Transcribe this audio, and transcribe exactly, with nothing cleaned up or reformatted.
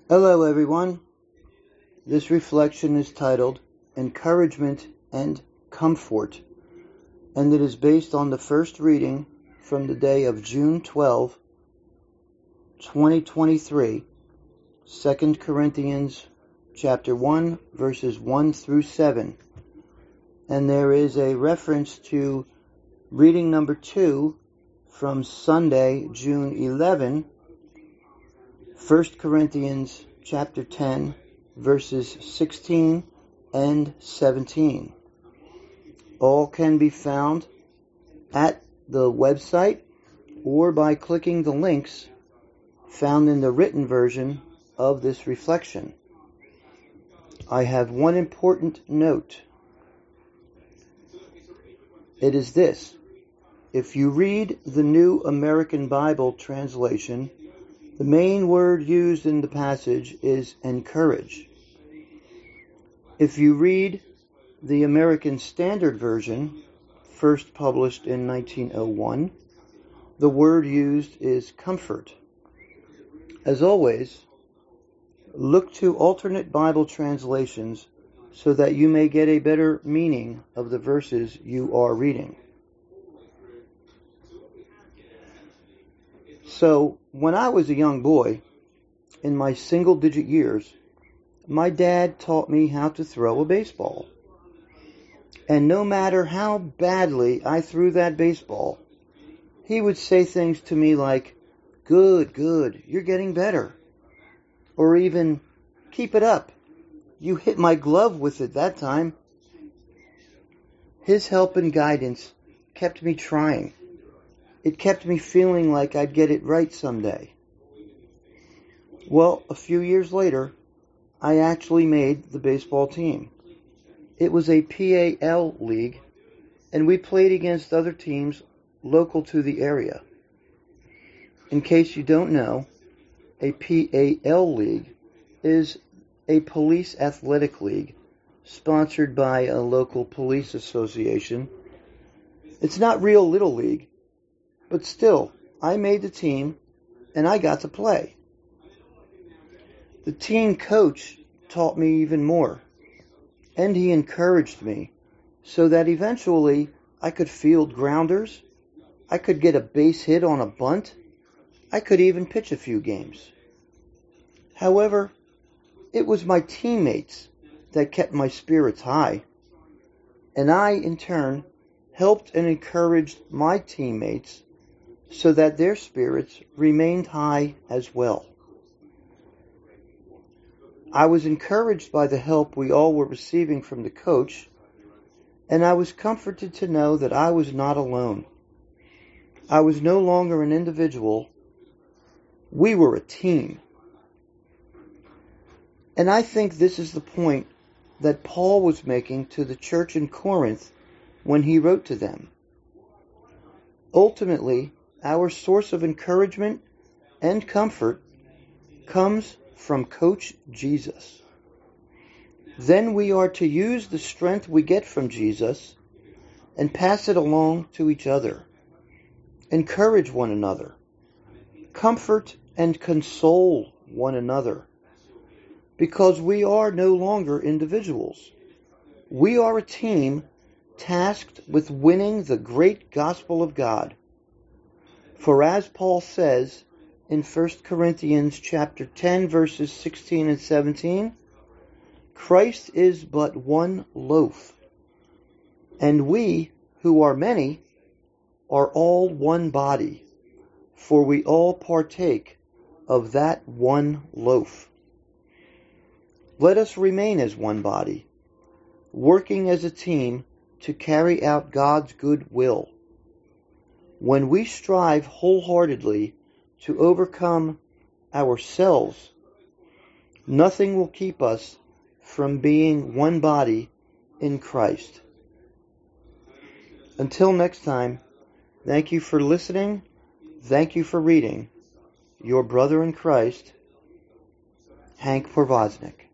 Hello everyone. This reflection is titled Encouragement and Comfort, and it is based on the first reading from the day of June twelfth, twenty twenty-three, Second Corinthians chapter one, verses one through seven. And there is a reference to reading number two from Sunday, June eleventh, First Corinthians chapter ten, verses sixteen and seventeen. All can be found at the website or by clicking the links found in the written version of this reflection. I have one important note. It is this: if you read the New American Bible translation, the main word used in the passage is encourage. If you read the American Standard Version, first published in nineteen oh one, the word used is comfort. As always, look to alternate Bible translations so that you may get a better meaning of the verses you are reading. So, when I was a young boy, in my single-digit years, my dad taught me how to throw a baseball. And no matter how badly I threw that baseball, he would say things to me like, "Good, good, you're getting better." Or even, "Keep it up. You hit my glove with it that time." His help and guidance kept me trying. It kept me feeling like I'd get it right someday. Well, a few years later, I actually made the baseball team. It was a P A L league, and we played against other teams local to the area. In case you don't know, a P A L league is a police athletic league sponsored by a local police association. It's not real Little League, but still, I made the team, and I got to play. The team coach taught me even more, and he encouraged me so that eventually I could field grounders, I could get a base hit on a bunt, I could even pitch a few games. However, it was my teammates that kept my spirits high, and I, in turn, helped and encouraged my teammates so that their spirits remained high as well. I was encouraged by the help we all were receiving from the coach, and I was comforted to know that I was not alone. I was no longer an individual. We were a team. And I think this is the point that Paul was making to the church in Corinth when he wrote to them. Ultimately, our source of encouragement and comfort comes from Coach Jesus. Then we are to use the strength we get from Jesus and pass it along to each other. Encourage one another. Comfort and console one another. Because we are no longer individuals. We are a team tasked with winning the great gospel of God. For as Paul says in First Corinthians chapter ten, verses sixteen and seventeen, Christ is but one loaf, and we, who are many, are all one body, for we all partake of that one loaf. Let us remain as one body, working as a team to carry out God's good will. When we strive wholeheartedly to overcome ourselves, nothing will keep us from being one body in Christ. Until next time, thank you for listening. Thank you for reading. Your brother in Christ, Hank Porvoznik.